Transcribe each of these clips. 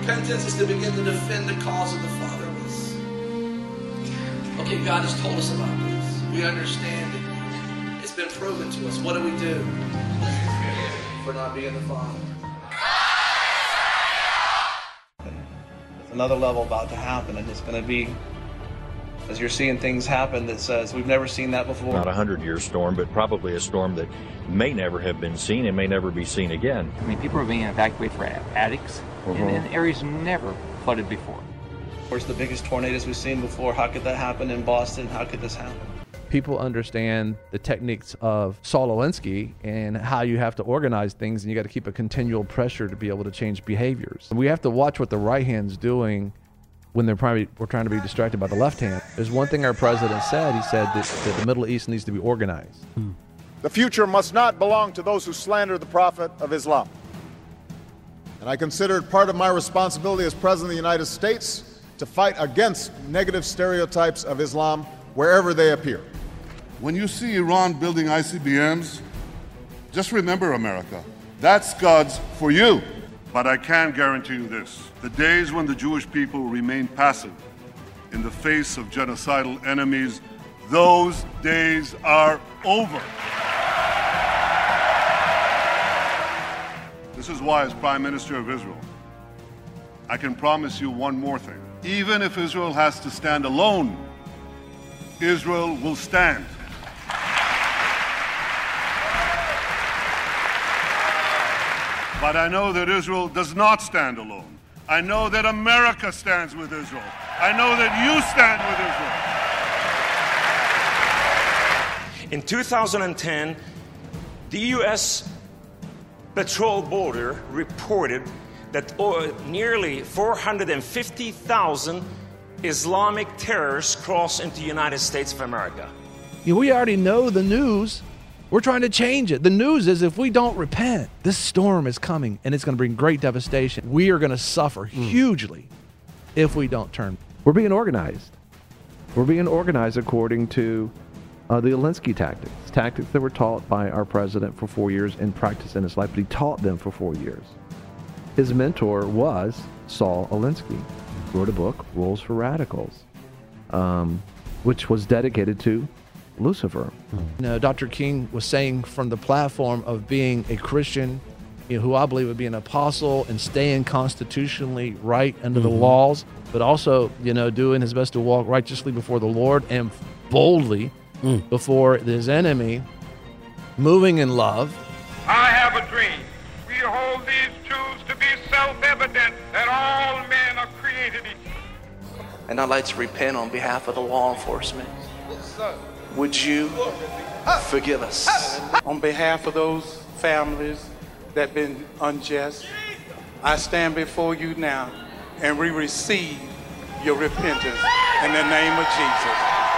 repentance is to begin to defend the cause of the fatherless. Okay, God has told us about this. We understand it. It's been proven to us. What do we do for not being the father? There's another level about to happen, and it's going to be, as you're seeing things happen that says we've never seen that before. Not a 100-year storm, but probably a storm that may never have been seen and may never be seen again. I mean, people are being evacuated from attics in areas never flooded before. Of course, the biggest tornadoes we've seen before. How could that happen in Boston? How could this happen? People understand the techniques of Saul Alinsky and how you have to organize things, and you got to keep a continual pressure to be able to change behaviors. We have to watch what the right hand's doing when we're trying to be distracted by the left hand. There's one thing our president said. He said that the Middle East needs to be organized. The future must not belong to those who slander the Prophet of Islam. And I consider it part of my responsibility as President of the United States to fight against negative stereotypes of Islam wherever they appear. When you see Iran building ICBMs, just remember, America, that's God's for you. But I can guarantee you this. The days when the Jewish people remain passive in the face of genocidal enemies, those days are over. This is why, as Prime Minister of Israel, I can promise you one more thing. Even if Israel has to stand alone, Israel will stand. But I know that Israel does not stand alone. I know that America stands with Israel. I know that you stand with Israel. In 2010, the U.S. Patrol Border reported that nearly 450,000 Islamic terrorists crossed into the United States of America. We already know the news. We're trying to change it. The news is if we don't repent, this storm is coming and it's going to bring great devastation. We are going to suffer hugely if we don't turn. We're being organized. We're being organized according to the Alinsky tactics that were taught by our president for 4 years and practiced in his life, but he taught them for 4 years. His mentor was Saul Alinsky. He wrote a book, Rules for Radicals, which was dedicated to Lucifer. Dr. King was saying from the platform of being a Christian, who I believe would be an apostle and staying constitutionally right under the laws, but also, doing his best to walk righteously before the Lord and boldly before his enemy, moving in love. I have a dream. We hold these truths to be self-evident that all men are created equal. And I'd like to repent on behalf of the law enforcement. Would you forgive us? On behalf of those families that have been unjust, I stand before you now and we receive your repentance in the name of Jesus.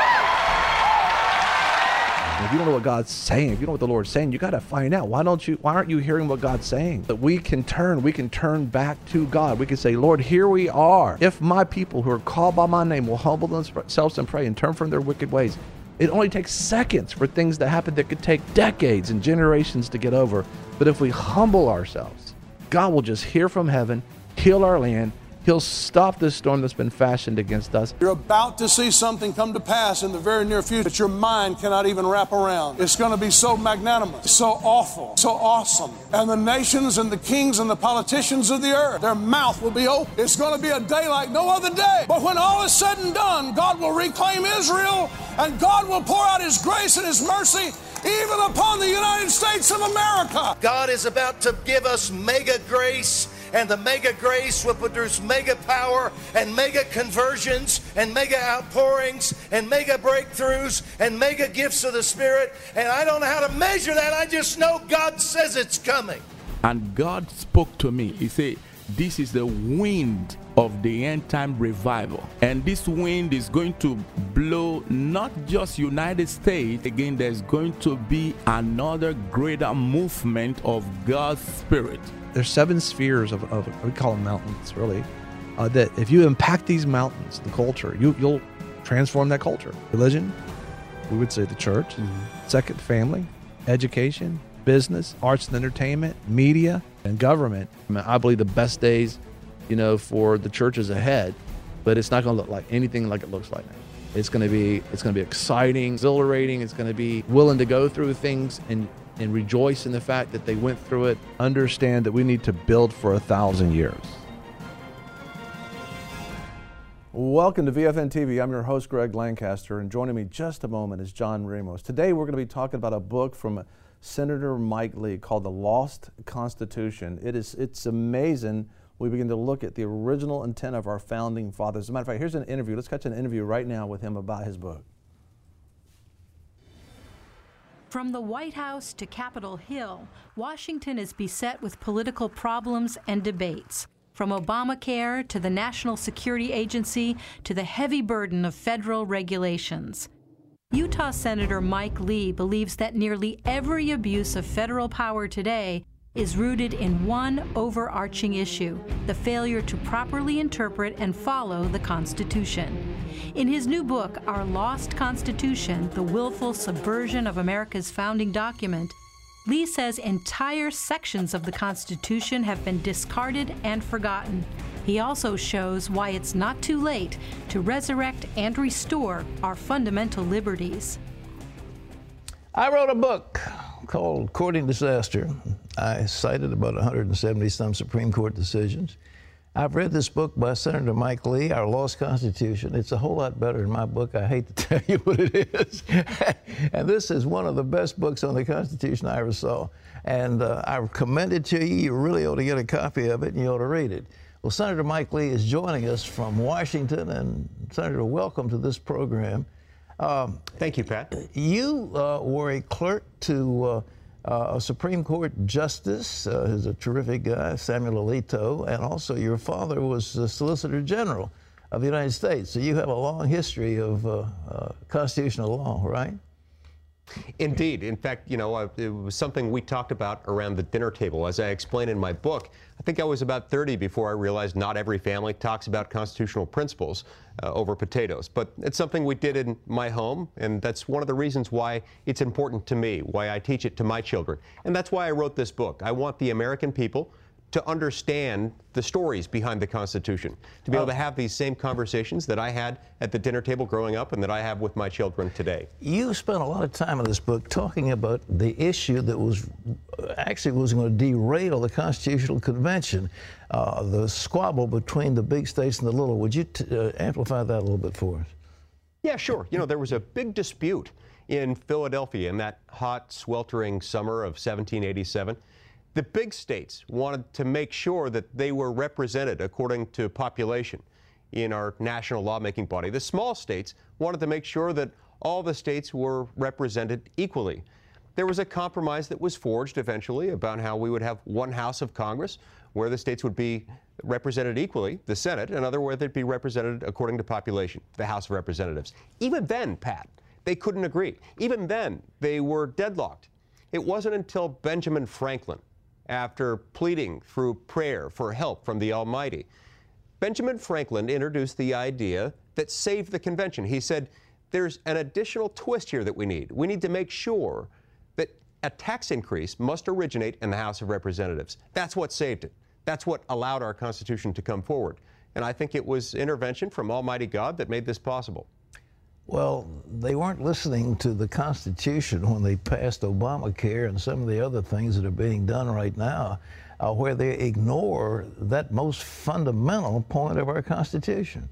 If you don't know what God's saying, if you know what the Lord's saying, you got to find out. Why aren't you hearing what God's saying? That we can turn back to God. We can say, Lord, here we are. If my people who are called by my name will humble themselves and pray and turn from their wicked ways. It only takes seconds for things to happen that could take decades and generations to get over. But if we humble ourselves, God will just hear from heaven, heal our land. He'll stop this storm that's been fashioned against us. You're about to see something come to pass in the very near future that your mind cannot even wrap around. It's going to be so magnanimous, so awful, so awesome. And the nations and the kings and the politicians of the earth, their mouth will be open. It's going to be a day like no other day. But when all is said and done, God will reclaim Israel and God will pour out His grace and His mercy even upon the United States of America. God is about to give us mega grace. And the mega grace will produce mega power and mega conversions and mega outpourings and mega breakthroughs and mega gifts of the Spirit. And I don't know how to measure that. I just know God says it's coming. And God spoke to me. He said, this is the wind of the end time revival. And this wind is going to blow not just United States. Again, there's going to be another greater movement of God's Spirit. There's 7 spheres of we call them mountains, really, that if you impact these mountains, the culture, you'll transform that culture. Religion, we would say the church. Second, family, education, business, arts and entertainment, media, and government. I believe the best days for the churches ahead, but it's not going to look like anything like it looks like now. It's going to be exciting, exhilarating. It's going to be willing to go through things and rejoice in the fact that they went through it. Understand that we need to build for 1,000 years. Welcome to VFN TV. I'm your host, Greg Lancaster, and joining me just a moment is John Ramos. Today we're going to be talking about a book from Senator Mike Lee called The Lost Constitution. It's amazing. We begin to look at the original intent of our founding fathers. As a matter of fact, here's an interview. Let's catch an interview right now with him about his book. From the White House to Capitol Hill, Washington is beset with political problems and debates. From Obamacare to the National Security Agency to the heavy burden of federal regulations. Utah Senator Mike Lee believes that nearly every abuse of federal power today is rooted in one overarching issue: the failure to properly interpret and follow the Constitution. In his new book, Our Lost Constitution, The Willful Subversion of America's Founding Document, Lee says entire sections of the Constitution have been discarded and forgotten. He also shows why it's not too late to resurrect and restore our fundamental liberties. I wrote a book called Courting Disaster. I cited about 170-some Supreme Court decisions. I've read this book by Senator Mike Lee, Our Lost Constitution. It's a whole lot better than my book. I hate to tell you what it is. And this is one of the best books on the Constitution I ever saw. And I commend it to you. You really ought to get a copy of it, and you ought to read it. Well, Senator Mike Lee is joining us from Washington. And Senator, welcome to this program. Thank you, Pat. You were a clerk to a Supreme Court justice, who's a terrific guy, Samuel Alito, and also your father was the Solicitor General of the United States. So you have a long history of constitutional law, right? Indeed. In fact, it was something we talked about around the dinner table. As I explained in my book, I think I was about 30 before I realized not every family talks about constitutional principles over potatoes. But it's something we did in my home, and that's one of the reasons why it's important to me, why I teach it to my children. And that's why I wrote this book. I want the American people to understand the stories behind the Constitution, to be able to have these same conversations that I had at the dinner table growing up and that I have with my children today. You spent a lot of time in this book talking about the issue that was going to derail the Constitutional Convention, the squabble between the big states and the little. Would you amplify that a little bit for us? Yeah, sure. There was a big dispute in Philadelphia in that hot, sweltering summer of 1787. The big states wanted to make sure that they were represented according to population in our national lawmaking body. The small states wanted to make sure that all the states were represented equally. There was a compromise that was forged eventually about how we would have one house of Congress where the states would be represented equally, the Senate, and another where they'd be represented according to population, the House of Representatives. Even then, Pat, they couldn't agree. Even then, they were deadlocked. It wasn't until Benjamin Franklin, after pleading through prayer for help from the Almighty, Benjamin Franklin introduced the idea that saved the convention. He said, there's an additional twist here that we need. We need to make sure that a tax increase must originate in the House of Representatives. That's what saved it. That's what allowed our Constitution to come forward. And I think it was intervention from Almighty God that made this possible. Well, they weren't listening to the Constitution when they passed Obamacare and some of the other things that are being done right now, where they ignore that most fundamental point of our Constitution.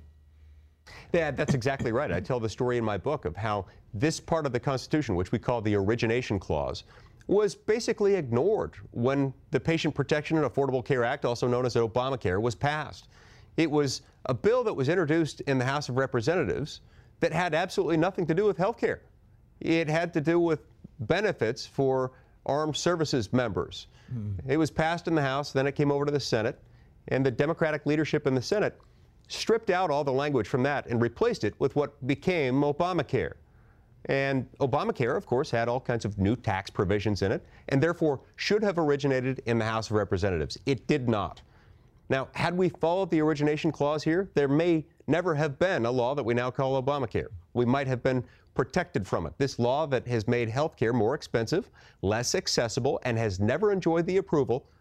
Yeah, that's exactly right. I tell the story in my book of how this part of the Constitution, which we call the Origination Clause, was basically ignored when the Patient Protection and Affordable Care Act, also known as Obamacare, was passed. It was a bill that was introduced in the House of Representatives that had absolutely nothing to do with health care. It had to do with benefits for armed services members. It was passed in the House, then it came over to the Senate, and the Democratic leadership in the Senate stripped out all the language from that and replaced it with what became Obamacare. And Obamacare, of course, had all kinds of new tax provisions in it, and therefore should have originated in the House of Representatives. It did not. Now, had we followed the origination clause here, there may never have been a law that we now call Obamacare. We might have been protected from it. This law that has made health care more expensive, less accessible, and has never enjoyed the approval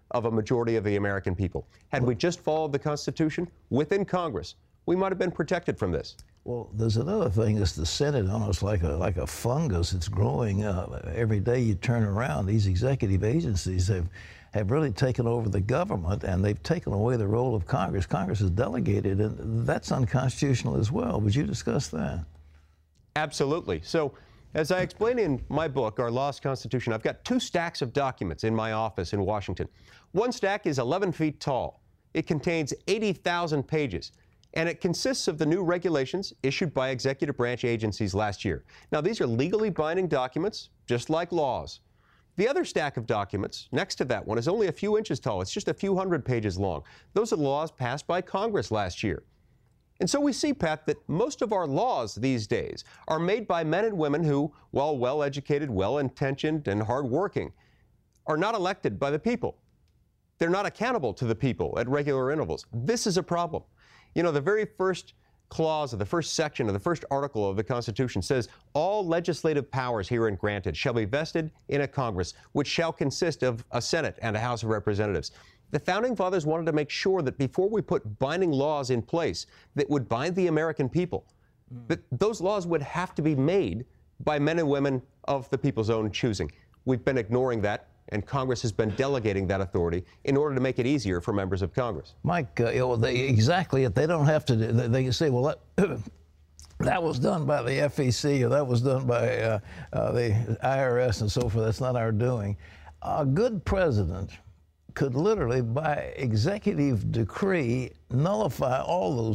of a majority of the American people. Had we just followed the Constitution within Congress, we might have been protected from this. Well, there's another thing. It's the Senate, almost like a fungus. It's growing every day you turn around. These executive agencies have really taken over the government, and they've taken away the role of Congress. Congress is delegated, and that's unconstitutional as well. Would you discuss that? Absolutely. So, as I explain in my book, Our Lost Constitution, I've got 2 stacks of documents in my office in Washington. One stack is 11 feet tall. It contains 80,000 pages, and it consists of the new regulations issued by executive branch agencies last year. Now, these are legally binding documents, just like laws. The other stack of documents next to that one is only a few inches tall. It's just a few hundred pages long. Those are laws passed by Congress last year. And so we see, Pat, that most of our laws these days are made by men and women who, while well-educated, well-intentioned, and hardworking, are not elected by the people. They're not accountable to the people at regular intervals. This is a problem. You know, the very first clause of the first section of the first article of the Constitution says, all legislative powers herein granted shall be vested in a Congress, which shall consist of a Senate and a House of Representatives. The Founding Fathers wanted to make sure that before we put binding laws in place that would bind the American people, that those laws would have to be made by men and women of the people's own choosing. We've been ignoring that, and Congress has been delegating that authority in order to make it easier for members of Congress. Mike, exactly. They don't have to. They can say, well, that was done by the FEC, or that was done by the IRS and so forth. That's not our doing. A good president could literally, by executive decree, nullify all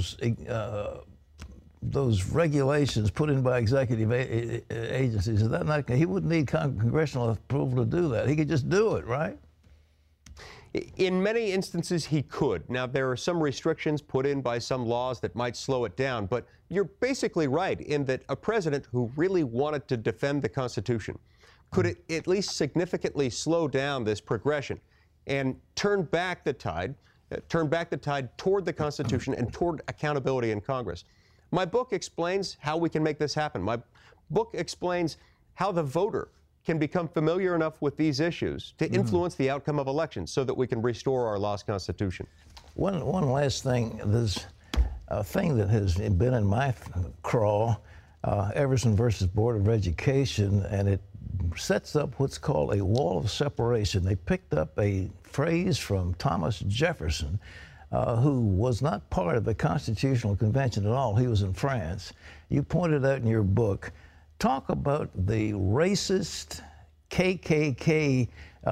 those regulations put in by executive agencies. Is that not? He wouldn't need congressional approval to do that. He could just do it, right? In many instances, he could. Now, there are some restrictions put in by some laws that might slow it down, but you're basically right in that a president who really wanted to defend the Constitution could at least significantly slow down this progression and turn back the tide toward the Constitution and toward accountability in Congress. My book explains how we can make this happen. My book explains how the voter can become familiar enough with these issues to influence the outcome of elections so that we can restore our lost Constitution. One last thing. There's a thing that has been in my craw, Everson versus Board of Education, and it sets up what's called a wall of separation. They picked up a phrase from Thomas Jefferson, who was not part of the Constitutional Convention at all. He was in France. You pointed out in your book, talk about the racist KKK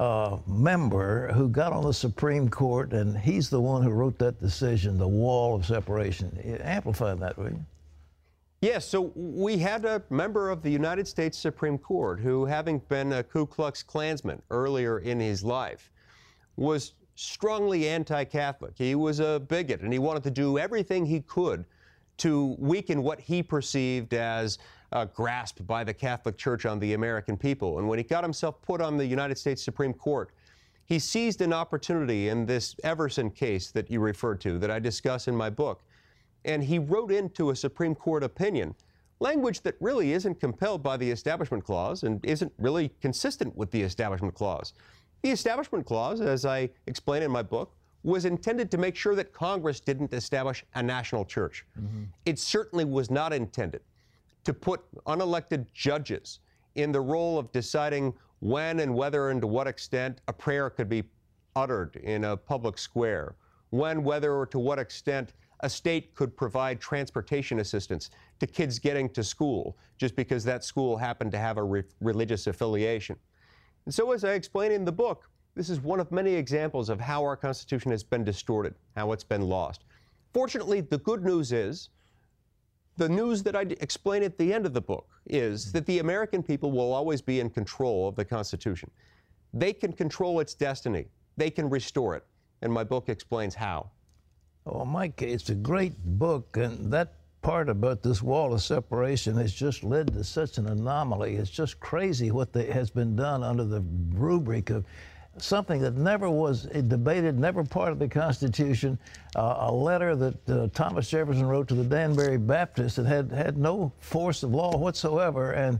member who got on the Supreme Court, and he's the one who wrote that decision, the wall of separation. Amplify that, will you? Yes, so we had a member of the United States Supreme Court who, having been a Ku Klux Klansman earlier in his life, was strongly anti-Catholic. He was a bigot, and he wanted to do everything he could to weaken what he perceived as a grasp by the Catholic Church on the American people. And when he got himself put on the United States Supreme Court, he seized an opportunity in this Everson case that you referred to, that I discuss in my book. And he wrote into a Supreme Court opinion language that really isn't compelled by the Establishment Clause and isn't really consistent with the Establishment Clause. The Establishment Clause, as I explain in my book, was intended to make sure that Congress didn't establish a national church. It certainly was not intended to put unelected judges in the role of deciding when and whether and to what extent a prayer could be uttered in a public square, when, whether, or to what extent a state could provide transportation assistance to kids getting to school just because that school happened to have a religious affiliation. And so, as I explain in the book, this is one of many examples of how our Constitution has been distorted, how it's been lost. Fortunately, the good news is, the news that I explain at the end of the book is that the American people will always be in control of the Constitution. They can control its destiny. They can restore it. And my book explains how. Oh, Mike, it's a great book, and that part about this wall of separation has just led to such an anomaly. It's just crazy what has been done under the rubric of something that never was debated, never part of the Constitution, a letter that Thomas Jefferson wrote to the Danbury Baptists that had no force of law whatsoever, and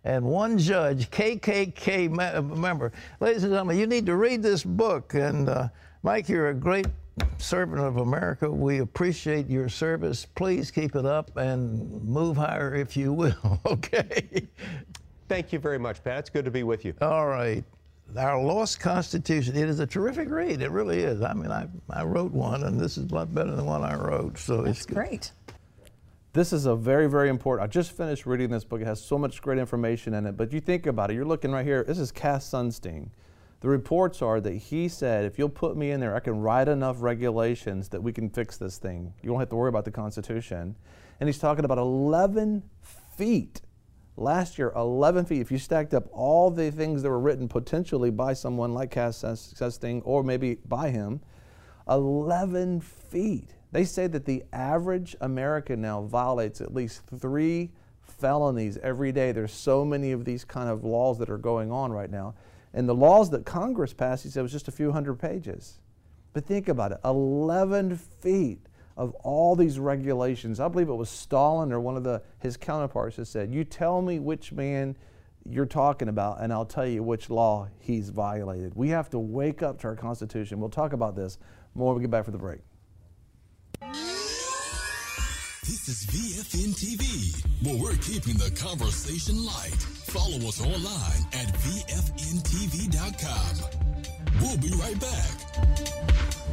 and one judge, KKK member. Ladies and gentlemen, you need to read this book. And Mike, you're a great servant of America. We appreciate your service. Please keep it up and move higher if you will, okay? Thank you very much, Pat. It's good to be with you. All right. Our Lost Constitution. It is a terrific read. It really is. I mean, I wrote one, and this is a lot better than one I wrote. So it's great. This is a very, very important. I just finished reading this book. It has so much great information in it. But you think about it. You're looking right here. This is Cass Sunstein. The reports are that he said, if you'll put me in there, I can write enough regulations that we can fix this thing. You don't have to worry about the Constitution. And he's talking about 11 feet. Last year, 11 feet. If you stacked up all the things that were written potentially by someone like Cass Sunstein or maybe by him, 11 feet. They say that the average American now violates at least 3 felonies every day. There's so many of these kind of laws that are going on right now. And the laws that Congress passed, he said, was just a few hundred pages. But think about it, 11 feet of all these regulations. I believe it was Stalin or one of his counterparts that said, you tell me which man you're talking about and I'll tell you which law he's violated. We have to wake up to our Constitution. We'll talk about this more when we get back for the break. This is VFN TV, where we're keeping the conversation light. Follow us online at VFNTV.com. We'll be right back.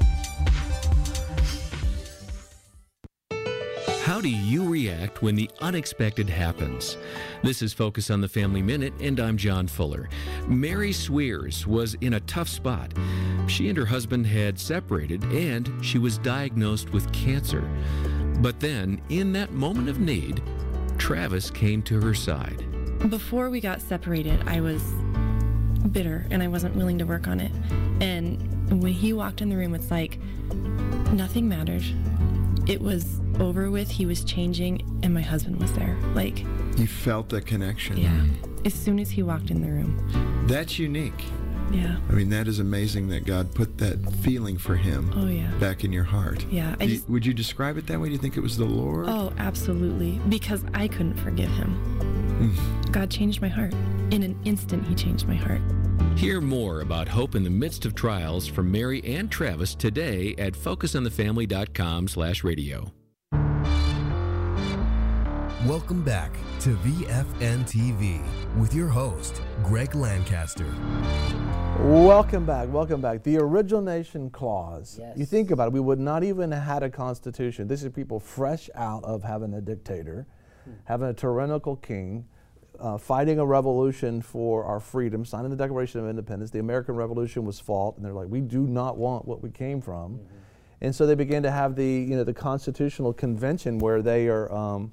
How do you react when the unexpected happens? This is Focus on the Family Minute, and I'm John Fuller. Mary Swears was in a tough spot. She and her husband had separated, and she was diagnosed with cancer. But then, in that moment of need, Travis came to her side. Before we got separated, I was bitter, and I wasn't willing to work on it. And when he walked in the room, it's like nothing mattered. It was over with, he was changing, and my husband was there. Like, you felt the connection. Yeah. As soon as he walked in the room. That's unique. Yeah. I mean, that is amazing that God put that feeling for him back in your heart. Yeah. Would you describe it that way? Do you think it was the Lord? Oh, absolutely. Because I couldn't forgive him. God changed my heart. In an instant, he changed my heart. Hear more about hope in the midst of trials from Mary and Travis today at FocusOnTheFamily.com/radio. Welcome back to VFN TV with your host, Greg Lancaster. Welcome back, welcome back. The Origination Clause. Yes. You think about it, we would not even have had a constitution. This is people fresh out of having a dictator, having a tyrannical king, fighting a revolution for our freedom, signing the Declaration of Independence. The American Revolution was fought, and they're like, we do not want what we came from. And so they began to have the Constitutional Convention where they are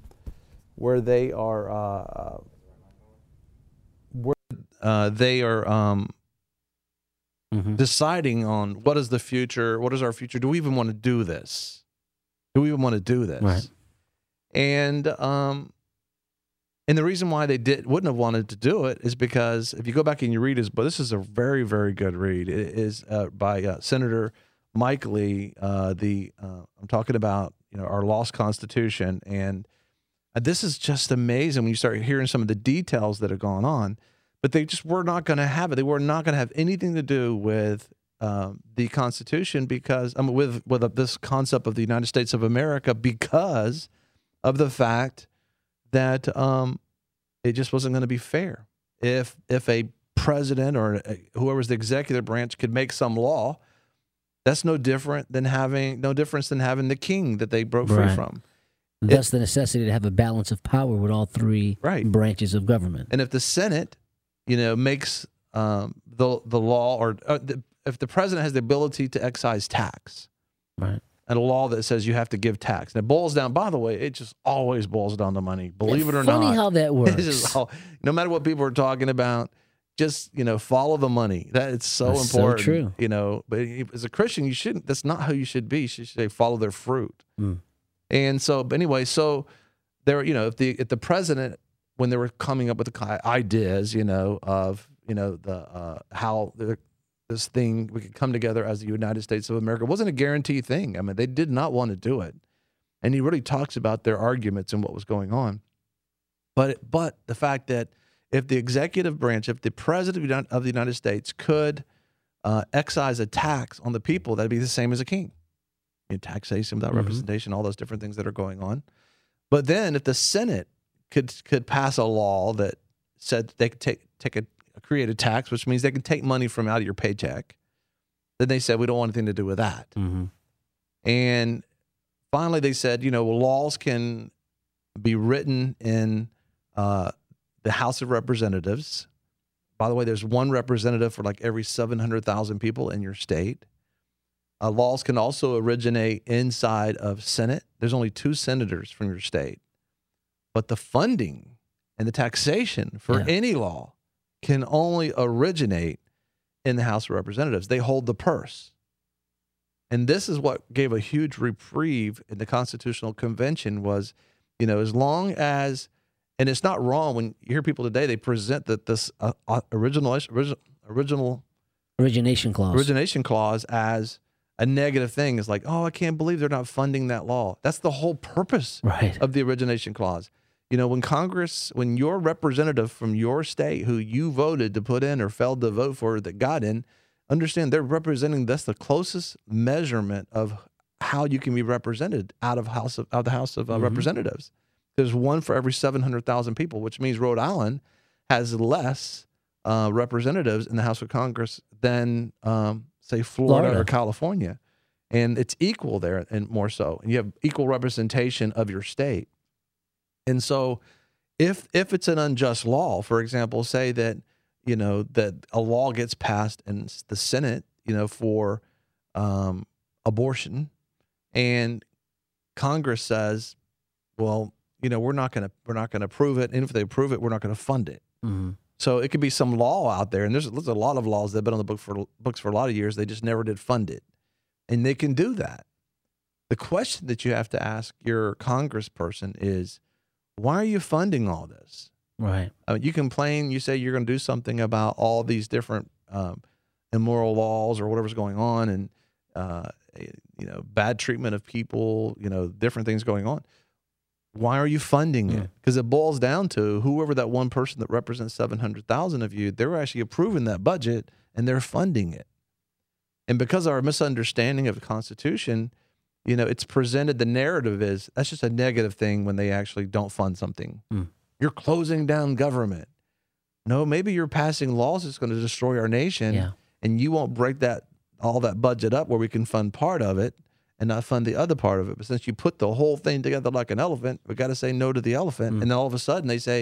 deciding on what is the future, what is our future. Do we even want to do this? Do we even want to do this? Right. And the reason why they wouldn't have wanted to do it is because if you go back and you read his book, this is a very, very good read. It is by Senator Mike Lee. I'm talking about our lost Constitution, and this is just amazing when you start hearing some of the details that have gone on. But they just were not going to have it. They were not going to have anything to do with the Constitution because with this concept of the United States of America because of the fact that it just wasn't going to be fair. If a president or whoever's the executive branch could make some law, that's no difference than having the king that they broke free from. That's the necessity to have a balance of power with all three branches of government. And if the Senate, makes the law, or if the president has the ability to excise tax, right, and a law that says you have to give tax, and it boils down. By the way, it just always boils down to money. Believe it or not, funny how that works. No matter what people are talking about, just follow the money. That it's so That's important. So true. But as a Christian, you shouldn't. That's not how you should be. You should say follow their fruit. And so, but anyway, so there, if the president, when they were coming up with the ideas, of how this thing we could come together as the United States of America, it wasn't a guaranteed thing. I mean, they did not want to do it, and he really talks about their arguments and what was going on. But the fact that if the executive branch, if the president of the United States could excise a tax on the people, that'd be the same as a king. Taxation without representation, all those different things that are going on. But then if the Senate could pass a law that said they could create a tax, which means they can take money from out of your paycheck, then they said, we don't want anything to do with that. And finally they said, laws can be written in the House of Representatives. By the way, there's one representative for like every 700,000 people in your state. Laws can also originate inside of Senate. There's only 2 senators from your state. But the funding and the taxation for any law can only originate in the House of Representatives. They hold the purse. And this is what gave a huge reprieve in the Constitutional Convention was, as long as, and it's not wrong when you hear people today, they present that this origination clause as a negative thing. Is like, oh, I can't believe they're not funding that law. That's the whole purpose of the origination clause. When your representative from your state who you voted to put in or failed to vote for that got in, understand they're representing, that's the closest measurement of how you can be represented out of the House of Representatives. There's one for every 700,000 people, which means Rhode Island has less representatives in the House of Congress than, say, Florida or California. And it's equal there and more so. And you have equal representation of your state. And so if it's an unjust law, for example, say that, that a law gets passed in the Senate, for abortion, and Congress says, well, we're not going to approve it. And if they approve it, we're not going to fund it. So it could be some law out there. And there's a lot of laws that have been on the books for a lot of years. They just never did fund it. And they can do that. The question that you have to ask your congressperson is, why are you funding all this? Right. You complain, you say you're going to do something about all these different immoral laws or whatever's going on and, bad treatment of people, different things going on. Why are you funding it? Because it boils down to whoever that one person that represents 700,000 of you, they're actually approving that budget and they're funding it. And because of our misunderstanding of the Constitution, it's presented, the narrative is that's just a negative thing when they actually don't fund something. You're closing down government. No, maybe you're passing laws that's going to destroy our nation, and you won't break all that budget up where we can fund part of it and not fund the other part of it. But since you put the whole thing together like an elephant, we got to say no to the elephant. And then all of a sudden they say,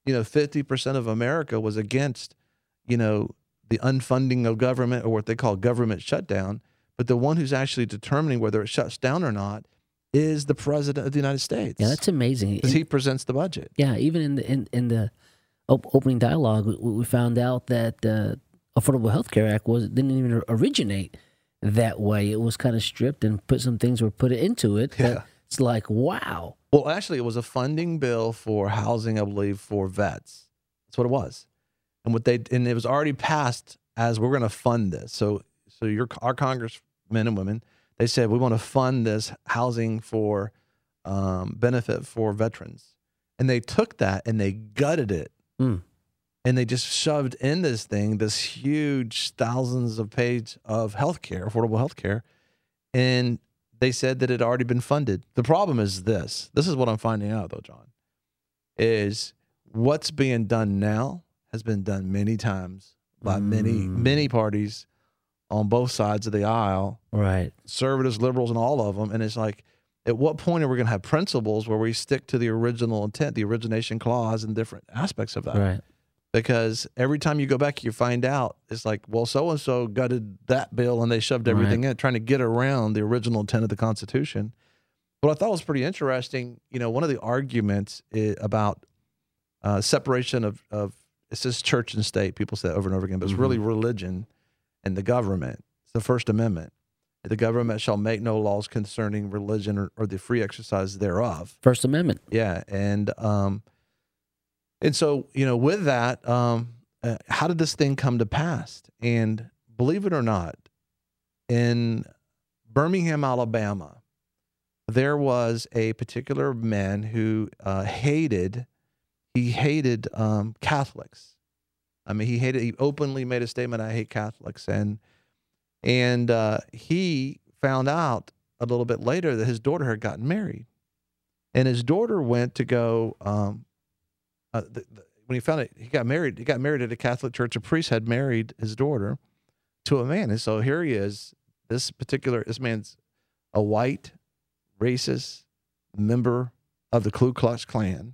50% of America was against, the unfunding of government or what they call government shutdown. But the one who's actually determining whether it shuts down or not is the president of the United States. Yeah, that's amazing. Because he presents the budget. Yeah, even in the opening dialogue, we found out that the Affordable Health Care Act didn't even originate that way. It was kind of stripped and some things were put into it. Yeah. It's like, wow. Well, actually, it was a funding bill for housing, I believe, for vets. That's what it was. And it was already passed as we're going to fund this. So our congressmen and women, they said, we want to fund this housing for benefit for veterans. And they took that and they gutted it. And they just shoved in this huge thousands of pages of healthcare, affordable healthcare. And they said that it had already been funded. The problem is this is what I'm finding out though, John, is what's being done now has been done many times by many parties on both sides of the aisle. Right. Conservatives, liberals, and all of them. And it's like, at what point are we going to have principles where we stick to the original intent, the origination clause, and different aspects of that? Right. Because every time you go back, you find out it's like, well, so-and-so gutted that bill and they shoved everything in, trying to get around the original intent of the Constitution. What I thought was pretty interesting, one of the arguments about separation of it says church and state. People say that over and over again, but it's really religion and the government. It's the First Amendment. The government shall make no laws concerning religion or the free exercise thereof. First Amendment. Yeah. And so, with that, how did this thing come to pass? And believe it or not, in Birmingham,— there was a particular man who he hated Catholics. I mean, he openly made a statement, I hate Catholics. And he found out a little bit later that his daughter had gotten married. And his daughter went to go, when he found it, he got married at a Catholic church. A priest had married his daughter to a man. And so here he is, this man's a white, racist member of the Ku Klux Klan.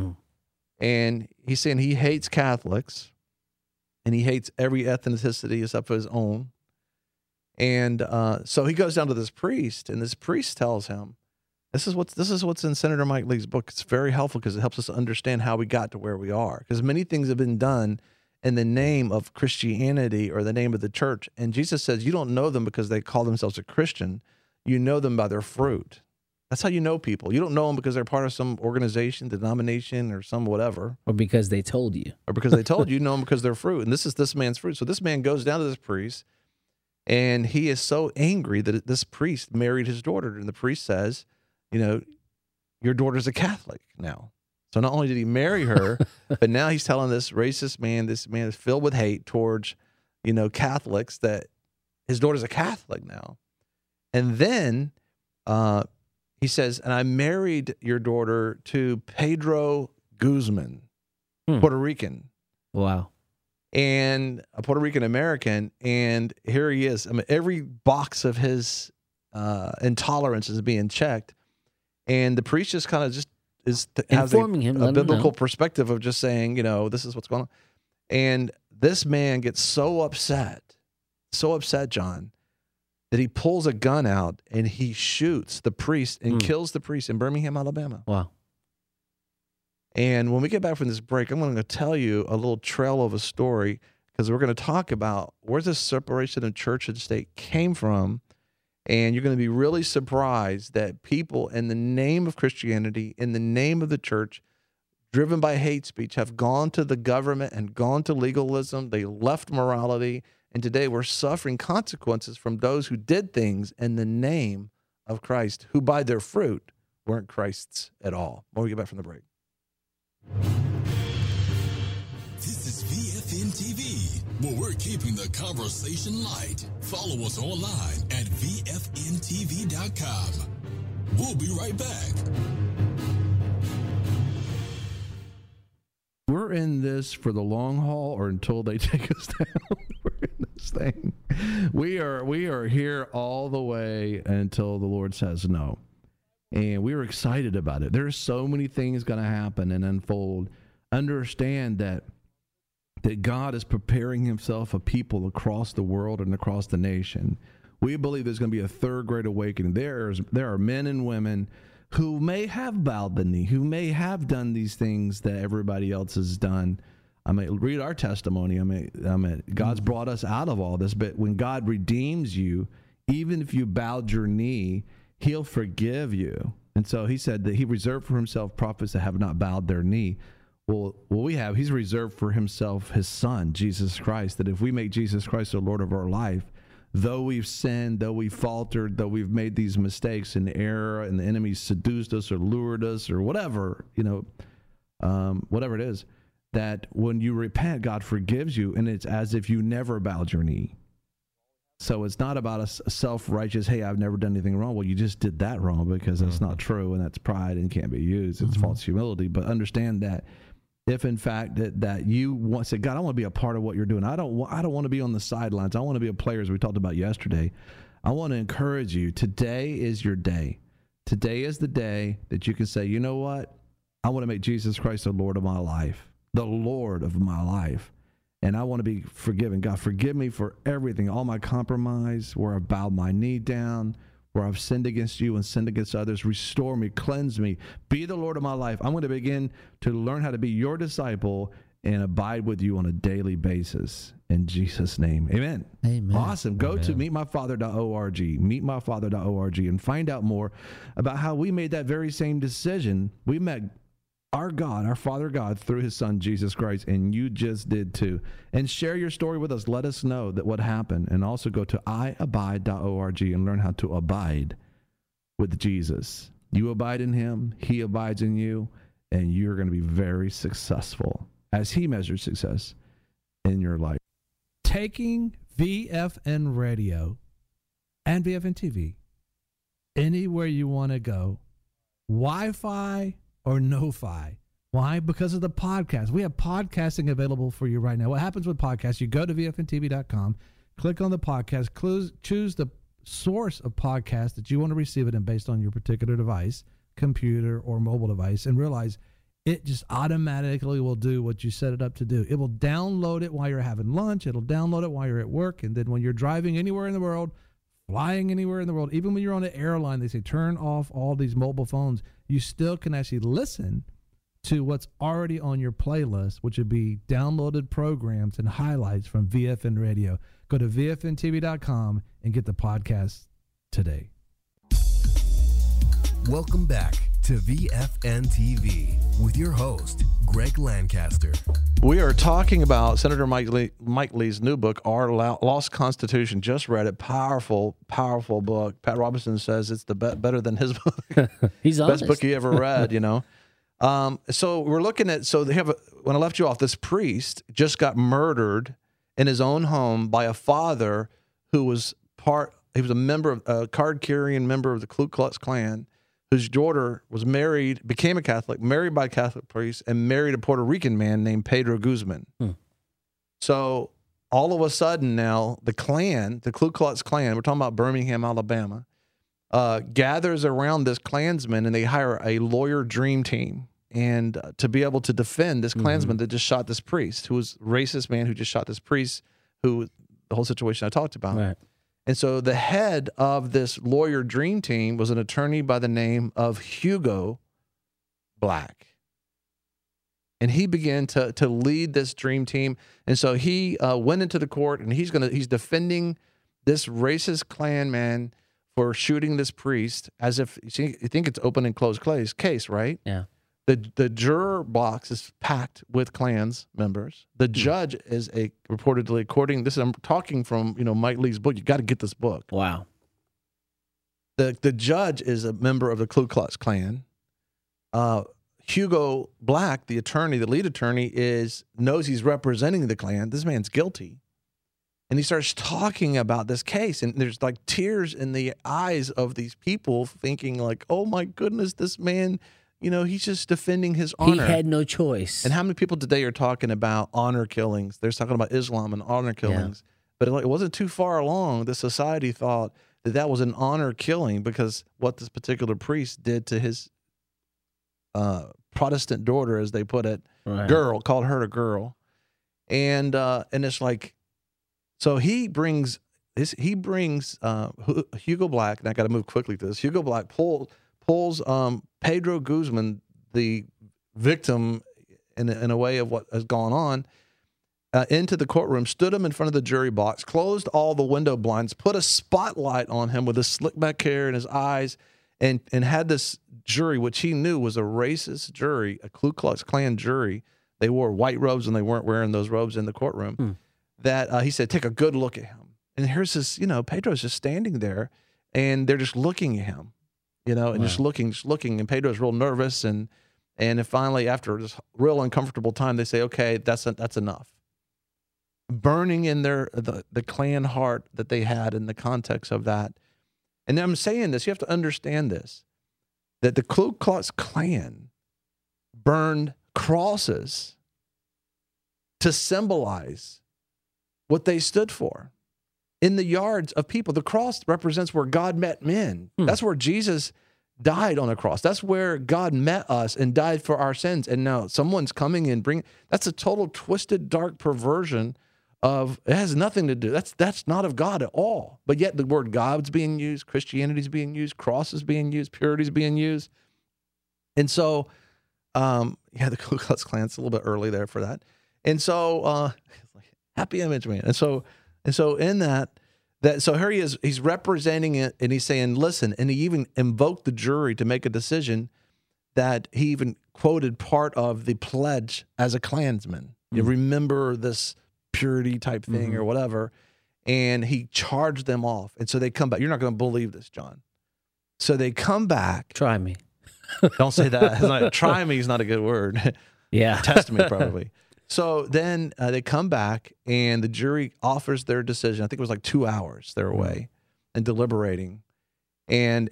And he's saying he hates Catholics and he hates every ethnicity except for his own. And so he goes down to this priest, and this priest tells him, this is what's in Senator Mike Lee's book. It's very helpful because it helps us understand how we got to where we are. Because many things have been done in the name of Christianity or the name of the church. And Jesus says you don't know them because they call themselves a Christian. You know them by their fruit. That's how you know people. You don't know them because they're part of some organization, denomination, or some whatever. Or because they told you. Or because they told you. You know them because they're fruit. And this is this man's fruit. So this man goes down to this priest, and he is so angry that this priest married his daughter. And the priest says, you know, your daughter's a Catholic now. So not only did he marry her, but now he's telling this racist man, this man is filled with hate towards, you know, Catholics, that his daughter's a Catholic now. And then he says, and I married your daughter to Pedro Guzman, Puerto Rican. Wow. And a Puerto Rican American. And here he is. I mean, every box of his intolerance is being checked. And the priest just kind of just has a biblical perspective of just saying, you know, this is what's going on. And this man gets so upset, John, that he pulls a gun out and he shoots the priest and kills the priest in Birmingham, Alabama. Wow. And when we get back from this break, I'm going to tell you a little trail of a story, because we're going to talk about where this separation of church and state came from. And you're going to be really surprised that people in the name of Christianity, in the name of the church, driven by hate speech, have gone to the government and gone to legalism. They left morality. And today we're suffering consequences from those who did things in the name of Christ, who by their fruit weren't Christ's at all. When we get back from the break. This is VFN TV, where we're keeping the conversation light. Follow us online at VFNTV.com. We'll be right back. We're in this for the long haul or until they take us down. We're in this thing. We are here all the way until the Lord says no. And we're excited about it. There's so many things going to happen and unfold. Understand that God is preparing himself a people across the world and across the nation. We believe there's going to be a third great awakening. There are men and women who may have bowed the knee, who may have done these things that everybody else has done. I mean, read our testimony. I mean, God's brought us out of all this, but when God redeems you, even if you bowed your knee, he'll forgive you. And so he said that he reserved for himself prophets that have not bowed their knee. Well, he's reserved for himself his son, Jesus Christ, that if we make Jesus Christ the Lord of our life, though we've sinned, though we've faltered, though we've made these mistakes and error and the enemy seduced us or lured us or whatever, whatever it is, that when you repent, God forgives you, and it's as if you never bowed your knee. So it's not about a self-righteous, hey, I've never done anything wrong. Well, you just did that wrong, because that's not true, and that's pride and can't be used. It's false humility. But understand that if in fact that you want to say, God, I want to be a part of what you're doing. I don't want to be on the sidelines. I want to be a player, as we talked about yesterday. I want to encourage you. Today is your day. Today is the day that you can say, you know what? I want to make Jesus Christ the Lord of my life, the Lord of my life. And I want to be forgiven. God, forgive me for everything, all my compromise, where I've bowed my knee down, where I've sinned against you and sinned against others. Restore me, cleanse me, be the Lord of my life. I'm going to begin to learn how to be your disciple and abide with you on a daily basis. In Jesus' name, amen. Amen. Awesome. Go to meetmyfather.org, meetmyfather.org, and find out more about how we made that very same decision. We met our God, our Father God, through his son, Jesus Christ, and you just did too. And share your story with us. Let us know that what happened. And also go to iabide.org and learn how to abide with Jesus. You abide in him, he abides in you, and you're going to be very successful as he measures success in your life. Taking VFN Radio and VFN TV anywhere you want to go, Wi-Fi or no-fi. Why? Because of the podcast. We have podcasting available for you right now. What happens with podcasts? You go to VFNTV.com, click on the podcast, choose the source of podcast that you want to receive it in based on your particular device, computer or mobile device, and realize it just automatically will do what you set it up to do. It will download it while you're having lunch. It'll download it while you're at work. And then when you're driving anywhere in the world, flying anywhere in the world, even when you're on an airline, they say turn off all these mobile phones. You still can actually listen to what's already on your playlist, which would be downloaded programs and highlights from VFN Radio. Go to VFNTV.com and get the podcast today. Welcome back to VFN TV with your host, Greg Lancaster. We are talking about Senator Mike Lee's new book, Our Lost Constitution. Just read it. Powerful, powerful book. Pat Robertson says it's the better than his book. He's honest. Best book he ever read, you know. So we're looking at, so they have, when I left you off, this priest just got murdered in his own home by a father who was he was a member, a card-carrying member of the Ku Klux Klan, whose daughter was married, became a Catholic, married by a Catholic priest, and married a Puerto Rican man named Pedro Guzman. So all of a sudden now, the Klan, the Ku Klux Klan, we're talking about Birmingham, Alabama, gathers around this Klansman, and they hire a lawyer dream team and to be able to defend this Klansman that just shot this priest, who was a racist man who just shot this priest, who the whole situation I talked about. Right. And so the head of this lawyer dream team was an attorney by the name of Hugo Black. And he began to lead this dream team. And so he went into the court, and he's defending this racist Klan man for shooting this priest, as if you think it's open and closed case, right? Yeah. The juror box is packed with Klans members. The judge is reportedly, according this, I'm talking from Mike Lee's book. You got to get this book. Wow. The judge is a member of the Ku Klux Klan. Hugo Black, the attorney, the lead attorney, knows he's representing the Klan. This man's guilty. And he starts talking about this case, and there's like tears in the eyes of these people thinking like, oh my goodness, this man, he's just defending his honor. He had no choice. And how many people today are talking about honor killings? They're talking about Islam and honor killings. Yeah. But it wasn't too far along. The society thought that was an honor killing because what this particular priest did to his Protestant daughter, as they put it, girl, called her a girl. And it's like, so he brings Hugo Black, and I got to move quickly to this. Hugo Black pulls Pedro Guzman, the victim in a way of what has gone on, into the courtroom, stood him in front of the jury box, closed all the window blinds, put a spotlight on him with his slick back hair in his eyes, and had this jury, which he knew was a racist jury, a Ku Klux Klan jury. They wore white robes, and they weren't wearing those robes in the courtroom. That he said, take a good look at him. And here's this, Pedro's just standing there, and they're just looking at him, and just looking. And Pedro's real nervous. And finally, after this real uncomfortable time, they say, okay, that's enough. Burning in the Klan heart that they had in the context of that. And I'm saying this, you have to understand this, that the Ku Klux Klan burned crosses to symbolize what they stood for in the yards of people. The cross represents where God met men. That's where Jesus died on a cross. That's where God met us and died for our sins. And now someone's coming and that's a total twisted, dark perversion of, it has nothing to do. That's not of God at all. But yet the word God's being used, Christianity's being used, cross is being used, purity's being used. And so, the Ku Klux Klan's a little bit early there for that. And so, happy image, man. And so in so here he is, he's representing it, and he's saying, listen, and he even invoked the jury to make a decision that he even quoted part of the pledge as a Klansman. You remember this purity type thing or whatever. And he charged them off. And so they come back. You're not going to believe this, John. So they come back. Try me. Don't say that. Try me is not a good word. Yeah. Test me, probably. So then they come back, and the jury offers their decision. I think it was like 2 hours they're away and deliberating. And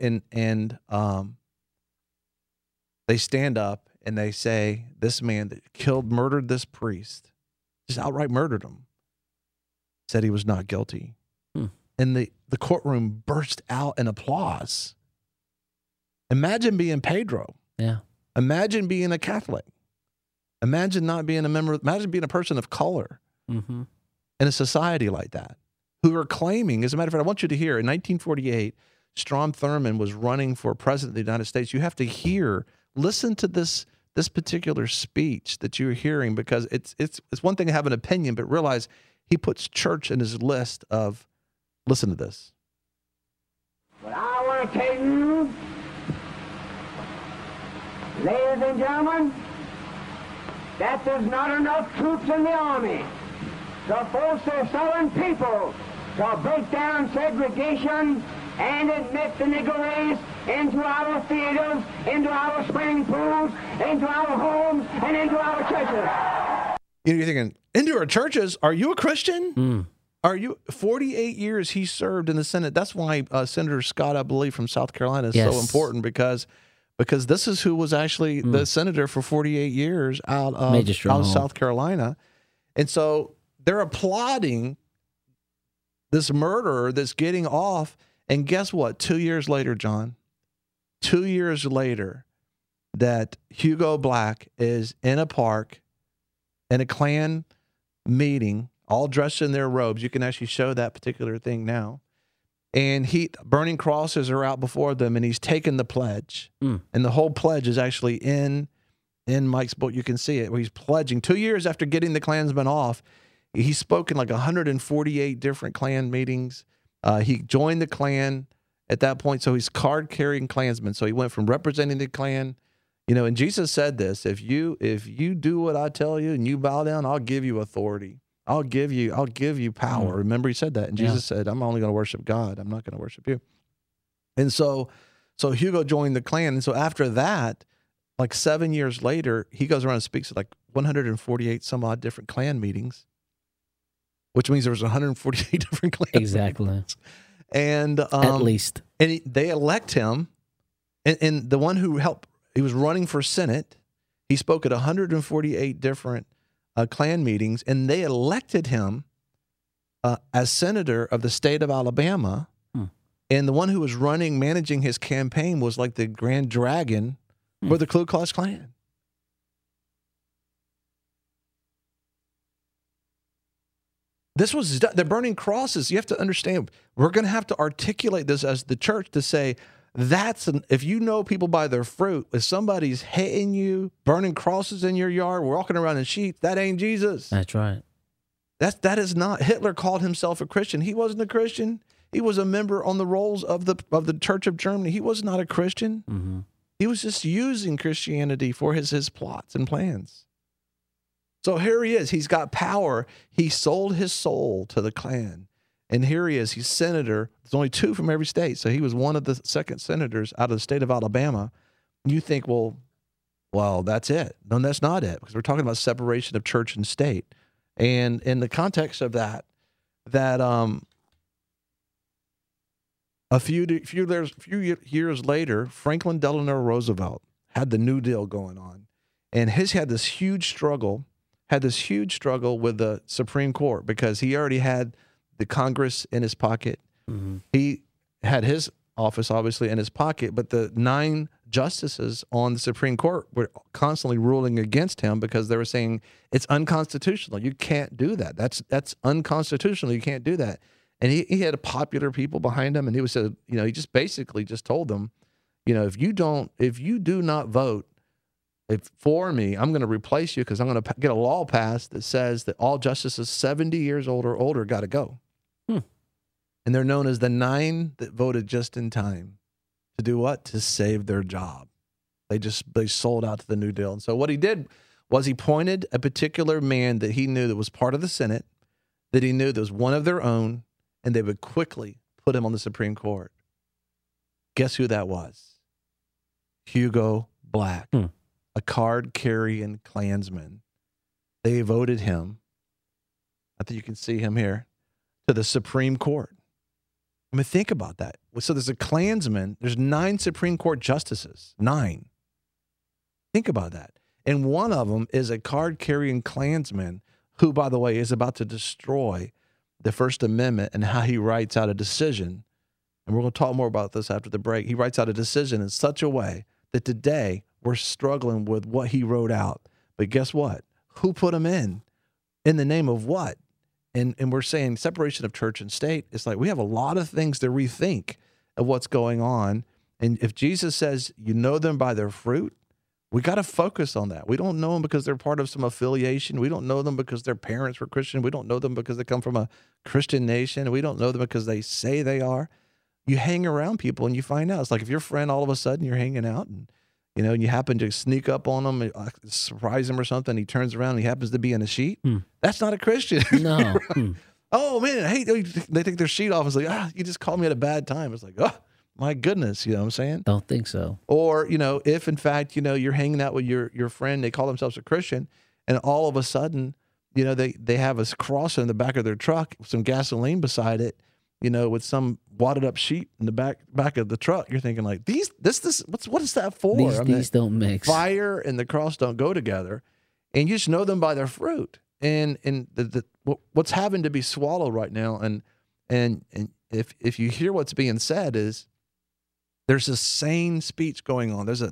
they stand up, and they say, this man that murdered this priest, just outright murdered him, said he was not guilty. And the courtroom burst out in applause. Imagine being Pedro. Yeah. Imagine being a Catholic. Imagine not being a member. Imagine being a person of color in a society like that, who are claiming, as a matter of fact, I want you to hear, in 1948, Strom Thurmond was running for president of the United States. You have to listen to this particular speech that you're hearing, because it's one thing to have an opinion, but realize he puts church in his list of, listen to this. But I want to tell you, ladies and gentlemen, that there's not enough troops in the army to force the Southern people to break down segregation and admit the Negro race into our theaters, into our swimming pools, into our homes, and into our churches. You're thinking, into our churches? Are you a Christian? Are you? 48 years he served in the Senate. That's why Senator Scott, I believe, from South Carolina is so important, because this is who was actually the senator for 48 years out of South Carolina. And so they're applauding this murderer that's getting off. And guess what? 2 years later, John, 2 years later, that Hugo Black is in a park in a Klan meeting, all dressed in their robes. You can actually show that particular thing now. And burning crosses are out before them, and he's taken the pledge. And the whole pledge is actually in Mike's book. You can see it, where he's pledging. 2 years after getting the Klansmen off, he's spoken like 148 different Klan meetings. He joined the Klan at that point, so he's card-carrying Klansman. So he went from representing the Klan, and Jesus said this: if you do what I tell you and you bow down, I'll give you authority. I'll give you power. Remember, he said that. And Jesus said, I'm only going to worship God. I'm not going to worship you. And so Hugo joined the Klan. And so after that, like 7 years later, he goes around and speaks at like 148 some odd different Klan meetings, which means there was 148 different Klan Exactly. meetings. And at least. And they elect him. And the one who helped, he was running for Senate. He spoke at 148 different Klan meetings, and they elected him as senator of the state of Alabama. And the one who was managing his campaign was like the grand dragon for the Ku Klux Klan. This was the burning crosses. You have to understand, we're going to have to articulate this as the church to say, if you know people by their fruit, if somebody's hitting you, burning crosses in your yard, walking around in sheets, that ain't Jesus. That's right. That is not. Hitler called himself a Christian. He wasn't a Christian. He was a member on the rolls of the Church of Germany. He was not a Christian. He was just using Christianity for his plots and plans. So here he is. He's got power. He sold his soul to the Klan. And here he is. He's senator. There's only two from every state. So he was one of the second senators out of the state of Alabama. You think, well, that's it. No, that's not it. Because we're talking about separation of church and state. And in the context of that a few years later, Franklin Delano Roosevelt had the New Deal going on. And had this huge struggle with the Supreme Court, because he already had the Congress in his pocket. He had his office, obviously, in his pocket, but the 9 justices on the Supreme Court were constantly ruling against him because they were saying it's unconstitutional. You can't do that. That's unconstitutional. You can't do that. And he had popular people behind him, and he said, he just basically just told them, if you do not vote for me, I'm going to replace you, because I'm going to get a law passed that says that all justices 70 years old or older got to go. And they're known as the 9 that voted just in time to do what? To save their job. They sold out to the New Deal. And so what he did was he pointed a particular man that he knew that was part of the Senate, that he knew that was one of their own, and they would quickly put him on the Supreme Court. Guess who that was? Hugo Black, a card-carrying Klansman. They voted him, I think you can see him here, to the Supreme Court. I mean, think about that. So there's a Klansman. There's 9 Supreme Court justices. 9. Think about that. And one of them is a card-carrying Klansman who, by the way, is about to destroy the First Amendment and how he writes out a decision. And we're going to talk more about this after the break. He writes out a decision in such a way that today we're struggling with what he wrote out. But guess what? Who put him in? In the name of what? And we're saying separation of church and state. It's like we have a lot of things to rethink of what's going on. And if Jesus says you know them by their fruit, we got to focus on that. We don't know them because they're part of some affiliation. We don't know them because their parents were Christian. We don't know them because they come from a Christian nation. We don't know them because they say they are. You hang around people and you find out. It's like if your friend all of a sudden you're hanging out and you happen to sneak up on him, surprise him or something. He turns around and he happens to be in a sheet. That's not a Christian. No. Oh man, hey, they take their sheet off. It's like, you just called me at a bad time. It's like, oh my goodness, you know what I'm saying? Don't think so. Or, if in fact, you're hanging out with your friend, they call themselves a Christian, and all of a sudden, they have a cross in the back of their truck, some gasoline beside it, with some wadded up sheet in the back of the truck. You're thinking like, what is that for? These don't mix. Fire and the cross don't go together, and you just know them by their fruit. And what's having to be swallowed right now, and if you hear what's being said is, there's a sane speech going on. There's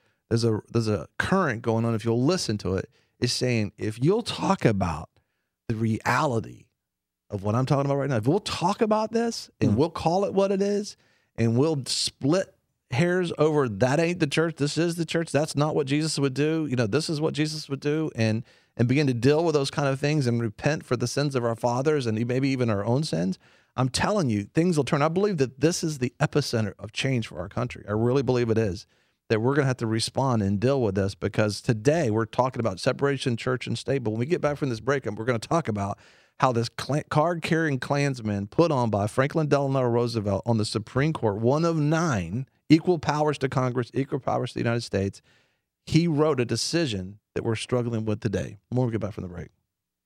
a current going on. If you'll listen to it, is saying if you'll talk about the reality of what I'm talking about right now, if we'll talk about this and we'll call it what it is, and we'll split hairs over that ain't the church, this is the church. That's not what Jesus would do. This is what Jesus would do, and begin to deal with those kind of things and repent for the sins of our fathers and maybe even our own sins. I'm telling you, things will turn. I believe that this is the epicenter of change for our country. I really believe it is, that we're going to have to respond and deal with this, because today we're talking about separation, church and state. But when we get back from this break, we're going to talk about how this card-carrying Klansman put on by Franklin Delano Roosevelt on the Supreme Court, one of 9, equal powers to Congress, equal powers to the United States. He wrote a decision that we're struggling with today. When we get back from the break.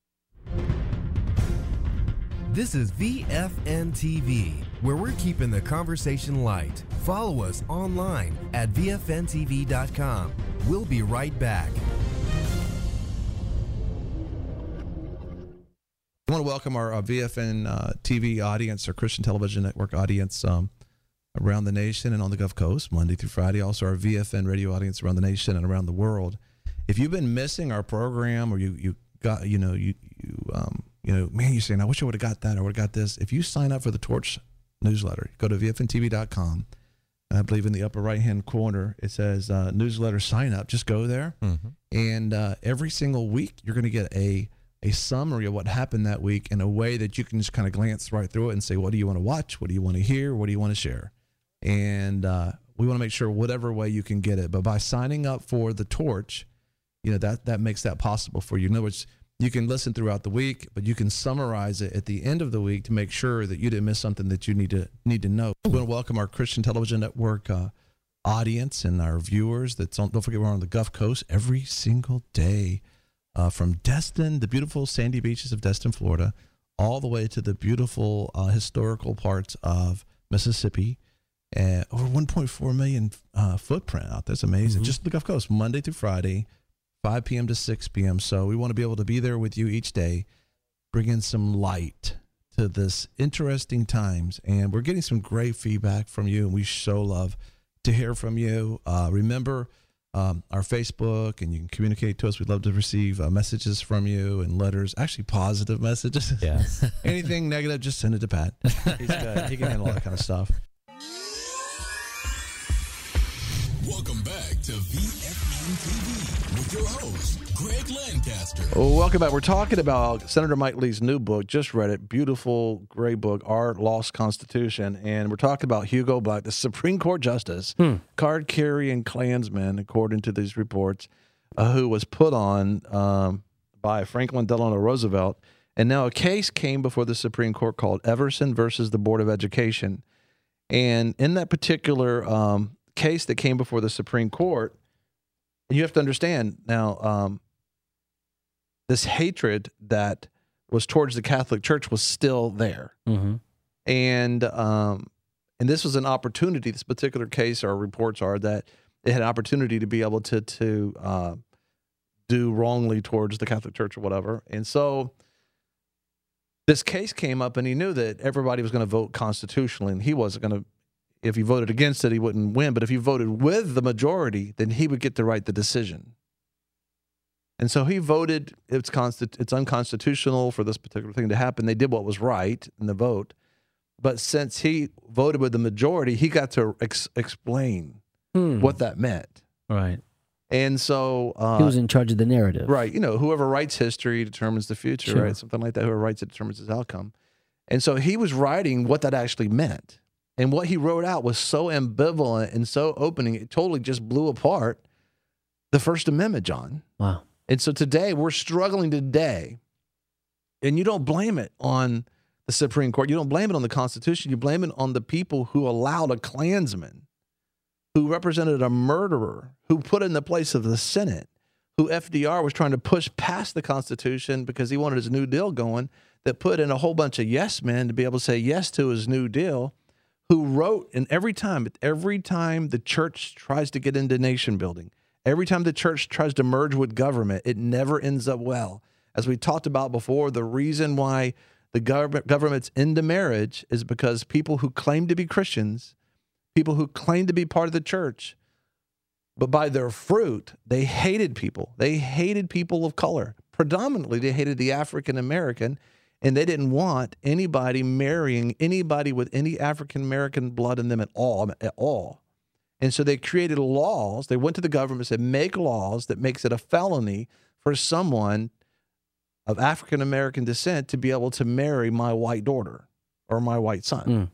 This is VFN TV, where we're keeping the conversation light. Follow us online at VFNTV.com. We'll be right back. I want to welcome our VFN TV audience, our Christian Television Network audience around the nation and on the Gulf Coast, Monday through Friday. Also, our VFN radio audience around the nation and around the world. If you've been missing our program, or you got, man, you're saying, I wish I would have got that, or would have got this. If you sign up for the Torch newsletter, go to VFNTV.com. And I believe in the upper right-hand corner, it says newsletter sign up. Just go there. And every single week, you're going to get a summary of what happened that week in a way that you can just kind of glance right through it and say, what do you want to watch? What do you want to hear? What do you want to share? And we want to make sure whatever way you can get it. But by signing up for the Torch, that makes that possible for you. In other words, you can listen throughout the week, but you can summarize it at the end of the week to make sure that you didn't miss something that you need to know. We want to welcome our Christian Television Network audience and our viewers. Don't forget, we're on the Gulf Coast every single day, from Destin, the beautiful sandy beaches of Destin, Florida, all the way to the beautiful historical parts of Mississippi. Over 1.4 million footprint out there. It's amazing. Just the Gulf Coast, Monday through Friday, 5 p.m. to 6 p.m. So we want to be able to be there with you each day, bringing some light to this interesting times. And we're getting some great feedback from you, and we so love to hear from you. Remember our Facebook, and you can communicate to us. We'd love to receive messages from you and letters, actually positive messages. Yeah. Anything negative, just send it to Pat. He's good. He can handle all that kind of stuff. Welcome back to VFN TV with your host, Greg Lancaster. Welcome back. We're talking about Senator Mike Lee's new book. Just read it. Beautiful, great book, Our Lost Constitution. And we're talking about Hugo Black, the Supreme Court Justice, card-carrying Klansman, according to these reports, who was put on by Franklin Delano Roosevelt. And now a case came before the Supreme Court called Everson versus the Board of Education. And in that particular case that came before the Supreme Court, and you have to understand now, this hatred that was towards the Catholic Church was still there. Mm-hmm. And this was an opportunity. This particular case, our reports are that it had an opportunity to be able to do wrongly towards the Catholic Church or whatever. And so this case came up, and he knew that everybody was going to vote constitutionally, and he wasn't going to. If he voted against it, he wouldn't win. But if he voted with the majority, then he would get to write the decision. And so he voted. It's unconstitutional for this particular thing to happen. They did what was right in the vote. But since he voted with the majority, he got to explain what that meant. Right. And so he was in charge of the narrative. Right. You know, whoever writes history determines the future, Sure. right? Something like that. Whoever writes it determines its outcome. And so he was writing what that actually meant. And what he wrote out was so ambivalent and so opening, it totally just blew apart the First Amendment, John. Wow. And so today, we're struggling today, and you don't blame it on the Supreme Court. You don't blame it on the Constitution. You blame it on the people who allowed a Klansman, who represented a murderer, who put in the place of the Senate, who FDR was trying to push past the Constitution because he wanted his New Deal going, that put in a whole bunch of yes men to be able to say yes to his New Deal, who wrote, and every time the church tries to get into nation building, every time the church tries to merge with government, it never ends up well. As we talked about before, the reason why the government's into marriage is because people who claim to be Christians, people who claim to be part of the church, but by their fruit, they hated people. They hated people of color. Predominantly, they hated the African American, and they didn't want anybody marrying anybody with any African American blood in them at all. And so they created laws. They went to the government and said, make laws that makes it a felony for someone of African American descent to be able to marry my white daughter or my white son.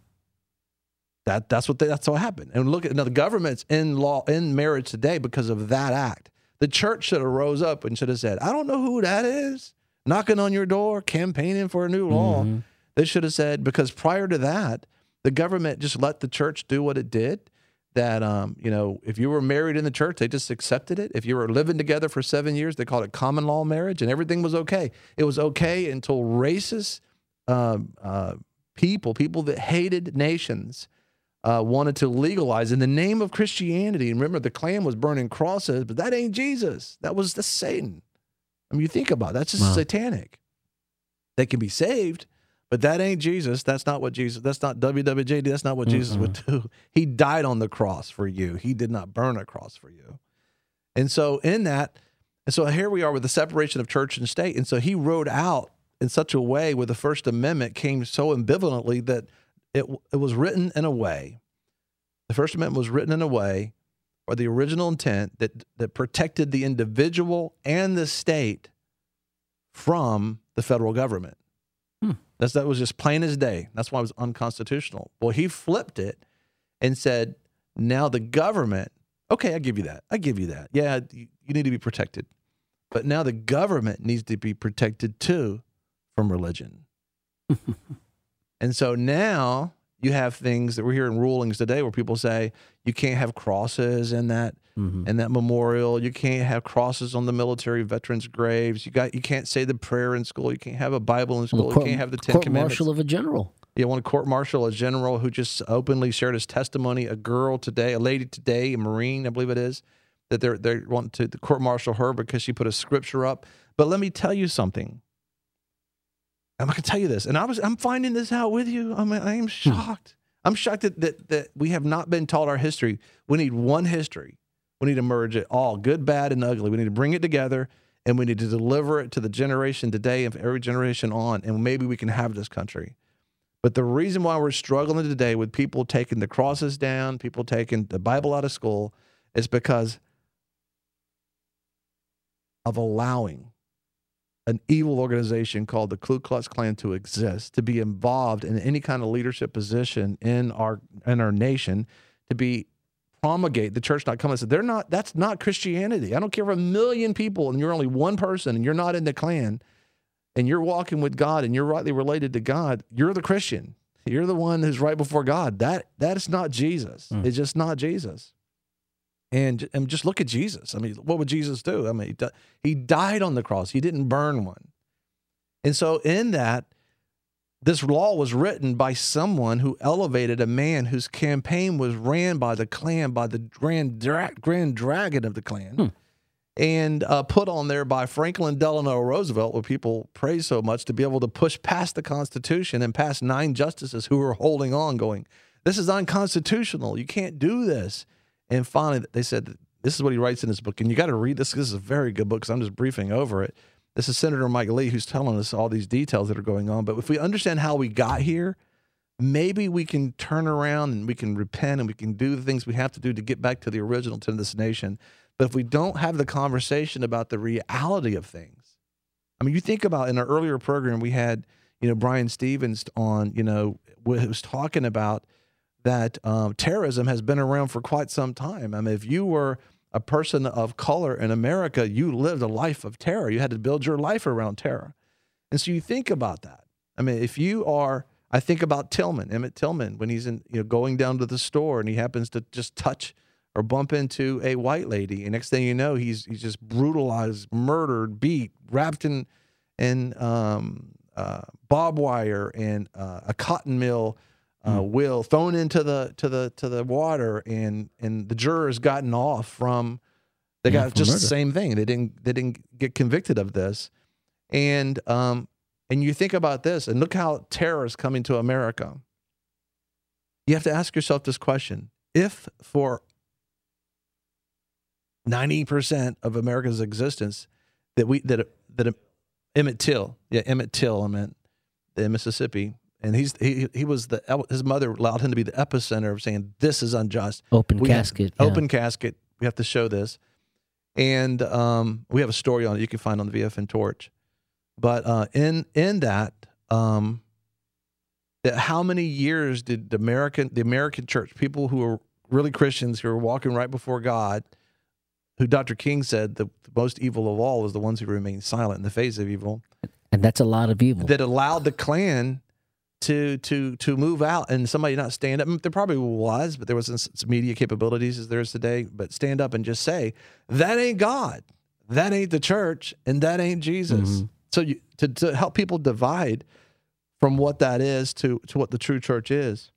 That's what happened. And look at now, the government's in marriage today because of that act. The church should have rose up and should have said, I don't know who that is, knocking on your door, campaigning for a new law. Mm-hmm. They should have said, because prior to that, the government just let the church do what it did. That, if you were married in the church, they just accepted it. If you were living together for 7 years, they called it common law marriage, and everything was okay. It was okay until racist people that hated nations, wanted to legalize in the name of Christianity. And remember, the Klan was burning crosses, but that ain't Jesus. That's Satan. I mean, you think about it. That's just satanic. They can be saved, but that ain't Jesus. That's not what Jesus, that's not WWJD. That's not what Jesus would do. He died on the cross for you. He did not burn a cross for you. And so here we are with the separation of church and state. And so he wrote out in such a way where the First Amendment came so ambivalently that it was written in a way, the First Amendment was written in a way, or the original intent that protected the individual and the state from the federal government. That was just plain as day. That's why it was unconstitutional. Well, he flipped it and said, now the government, okay, I give you that. Yeah, you need to be protected. But now the government needs to be protected too from religion. And so now you have things that we're hearing rulings today where people say you can't have crosses in that memorial. You can't have crosses on the military veterans' graves. You can't say the prayer in school. You can't have a Bible in school. You can't have the Ten Commandments. Court-martial of a general. Yeah, one court-martial a general who just openly shared his testimony. A lady today, a Marine, I believe it is, that they want to court-martial her because she put a scripture up. But let me tell you something. I'm going to tell you this, and I'm finding this out with you. I am shocked. I'm shocked that we have not been taught our history. We need one history. We need to merge it all, good, bad, and ugly. We need to bring it together, and we need to deliver it to the generation today and every generation on, and maybe we can have this country. But the reason why we're struggling today with people taking the crosses down, people taking the Bible out of school, is because of allowing an evil organization called the Ku Klux Klan to exist, to be involved in any kind of leadership position in our nation, to be promulgate the church not coming and say that's not Christianity. I don't care if 1 million people and you're only one person and you're not in the Klan and you're walking with God and you're rightly related to God, you're the Christian. You're the one who's right before God. That is not Jesus. It's just not Jesus. And just look at Jesus. I mean, what would Jesus do? I mean, he died on the cross. He didn't burn one. And so in that, this law was written by someone who elevated a man whose campaign was ran by the Klan, by the grand dragon of the Klan, and put on there by Franklin Delano Roosevelt, what people praise so much, to be able to push past the Constitution and past 9 justices who were holding on, going, this is unconstitutional. You can't do this. And finally, they said, this is what he writes in his book. And you got to read this. This is a very good book because I'm just briefing over it. This is Senator Mike Lee who's telling us all these details that are going on. But if we understand how we got here, maybe we can turn around and we can repent and we can do the things we have to do to get back to the original to this nation. But if we don't have the conversation about the reality of things, I mean, you think about in our earlier program, we had, Brian Stevens on, who was talking about that terrorism has been around for quite some time. I mean, if you were a person of color in America, you lived a life of terror. You had to build your life around terror. And so you think about that. I mean, if you are, I think about Emmett Tillman, when he's going down to the store and he happens to just touch or bump into a white lady. And next thing you know, he's just brutalized, murdered, beat, wrapped in barbed wire and a cotton mill will thrown into the water, and the jurors gotten off from they got just murder. The same thing. They didn't get convicted of this, and you think about this, and look how terror is coming to America. You have to ask yourself this question: if for 90% of America's existence that Emmett Till, I meant in Mississippi. And he was his mother allowed him to be the epicenter of saying this is unjust. Open casket. Open casket. We have to show this, and we have a story on it you can find on the VFN Torch. But in that, how many years did the American church, people who are really Christians who are walking right before God, who Dr. King said the most evil of all is the ones who remain silent in the face of evil, and that's a lot of evil that allowed the Klan to move out and somebody not stand up. There probably was, but there wasn't such media capabilities as there is today. But stand up and just say, that ain't God, that ain't the church, and that ain't Jesus. So to help people divide from what that is to what the true church is.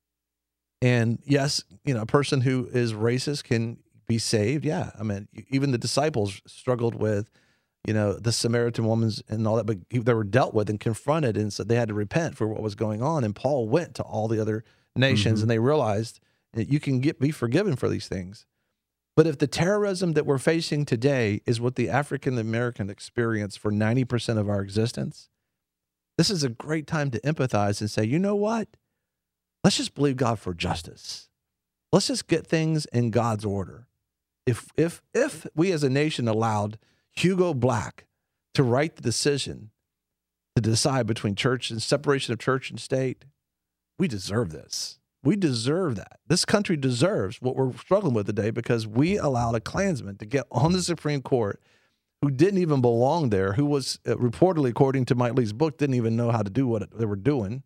And yes, a person who is racist can be saved. Yeah, I mean, even the disciples struggled with the Samaritan woman and all that, but they were dealt with and confronted, and so they had to repent for what was going on. And Paul went to all the other nations, and they realized that you can be forgiven for these things. But if the terrorism that we're facing today is what the African American experience for 90% of our existence, this is a great time to empathize and say, you know what? Let's just believe God for justice. Let's just get things in God's order. If we as a nation allowed Hugo Black to write the decision to decide between church and separation of church and state, we deserve this. We deserve that. This country deserves what we're struggling with today because we allowed a Klansman to get on the Supreme Court who didn't even belong there, who was reportedly, according to Mike Lee's book, didn't even know how to do what they were doing,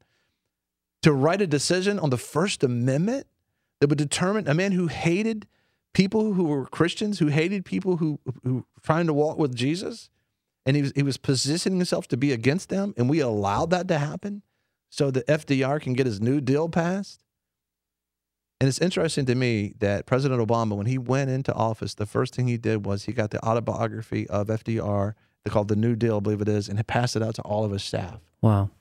to write a decision on the First Amendment that would determine a man who hated people who were Christians, who hated people who were trying to walk with Jesus, and he was positioning himself to be against them, and we allowed that to happen so that FDR can get his New Deal passed. And it's interesting to me that President Obama, when he went into office, the first thing he did was he got the autobiography of FDR, called The New Deal, I believe it is, and he passed it out to all of his staff. Wow.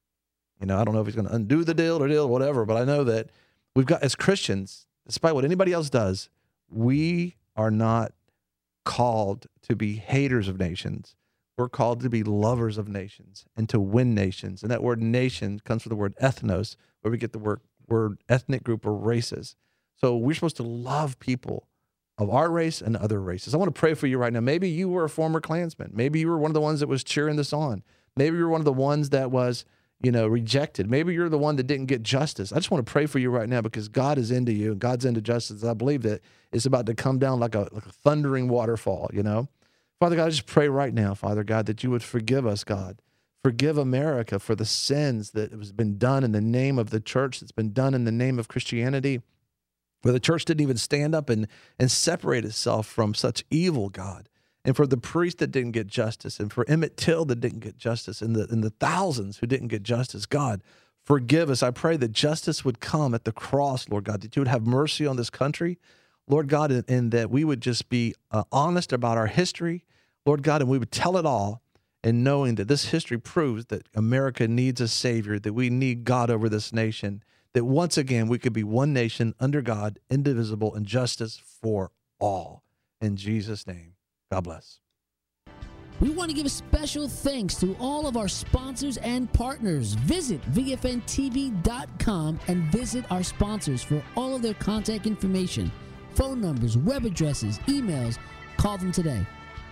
I don't know if he's going to undo the deal or whatever, but I know that we've got, as Christians, despite what anybody else does, we are not called to be haters of nations. We're called to be lovers of nations and to win nations. And that word nation comes from the word ethnos, where we get the word ethnic group or races. So we're supposed to love people of our race and other races. I want to pray for you right now. Maybe you were a former Klansman. Maybe you were one of the ones that was cheering this on. Maybe you were one of the ones that was rejected. Maybe you're the one that didn't get justice. I just want to pray for you right now because God is into you and God's into justice. I believe that it's about to come down like a thundering waterfall, Father God, I just pray right now, Father God, that you would forgive us, God. Forgive America for the sins that has been done in the name of the church, that's been done in the name of Christianity. where the church didn't even stand up and separate itself from such evil, God. And for the priest that didn't get justice, and for Emmett Till that didn't get justice, and the thousands who didn't get justice, God, forgive us. I pray that justice would come at the cross, Lord God, that you would have mercy on this country, Lord God, and that we would just be honest about our history, Lord God, and we would tell it all, and knowing that this history proves that America needs a Savior, that we need God over this nation, that once again we could be one nation under God, indivisible, and justice for all. In Jesus' name, God bless. We want to give special thanks to all of our sponsors and partners. Visit VFNTV.com and visit our sponsors for all of their contact information, phone numbers, web addresses, emails. Call them today.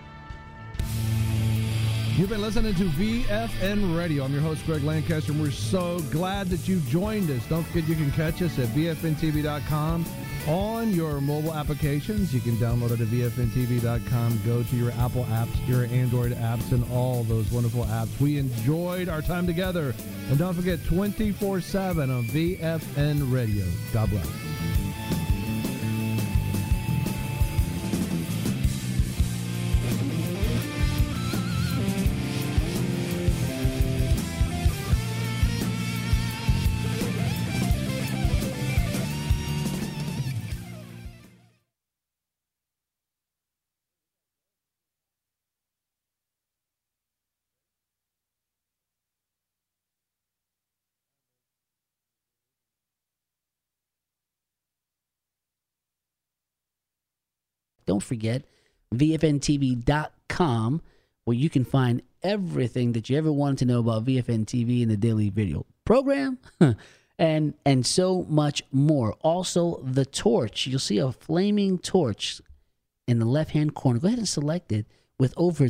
You've been listening to VFN Radio. I'm your host, Greg Lancaster, and we're so glad that you joined us. Don't forget you can catch us at VFNTV.com on your mobile applications. You can download it at VFNTV.com. Go to your Apple apps, your Android apps, and all those wonderful apps. We enjoyed our time together. And don't forget, 24/7 on VFN Radio. God bless. Don't forget VFNTV.com, where you can find everything that you ever wanted to know about VFN TV and the daily video program, and so much more. Also, the torch. You'll see a flaming torch in the left-hand corner. Go ahead and select it with over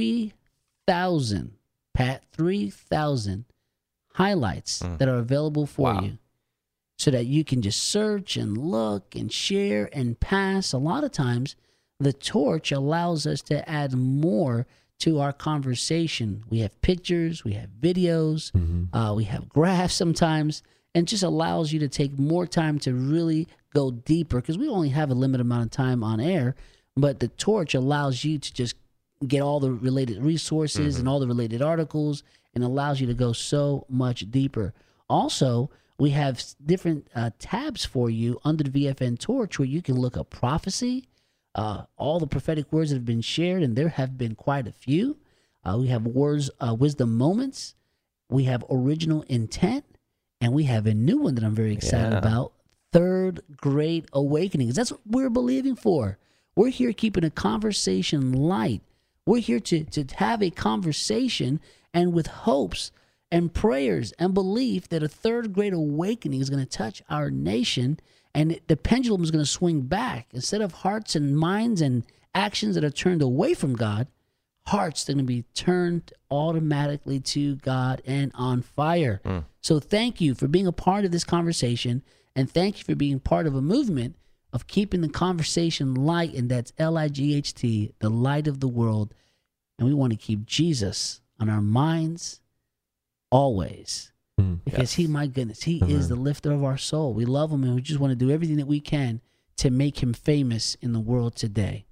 3,000, Pat, 3,000 highlights that are available for you, so that you can just search and look and share and pass. A lot of times, the torch allows us to add more to our conversation. We have pictures, we have videos, we have graphs sometimes, and just allows you to take more time to really go deeper, because we only have a limited amount of time on air, but the torch allows you to just get all the related resources and all the related articles, and allows you to go so much deeper. Also, we have different tabs for you under the VFN Torch, where you can look up prophecy, all the prophetic words that have been shared, and there have been quite a few. We have wisdom moments. We have original intent, and we have a new one that I'm very excited about, Third Great Awakenings. That's what we're believing for. We're here keeping a conversation light. We're here to have a conversation, and with hopes and prayers and belief that a third great awakening is going to touch our nation, and the pendulum is going to swing back. Instead of hearts and minds and actions that are turned away from God, hearts are going to be turned automatically to God and on fire. So thank you for being a part of this conversation, and thank you for being part of a movement of keeping the conversation light, and that's LIGHT, the light of the world. And we want to keep Jesus on our minds always. Because he, my goodness, he is the lifter of our soul. We love him, and we just want to do everything that we can to make him famous in the world today.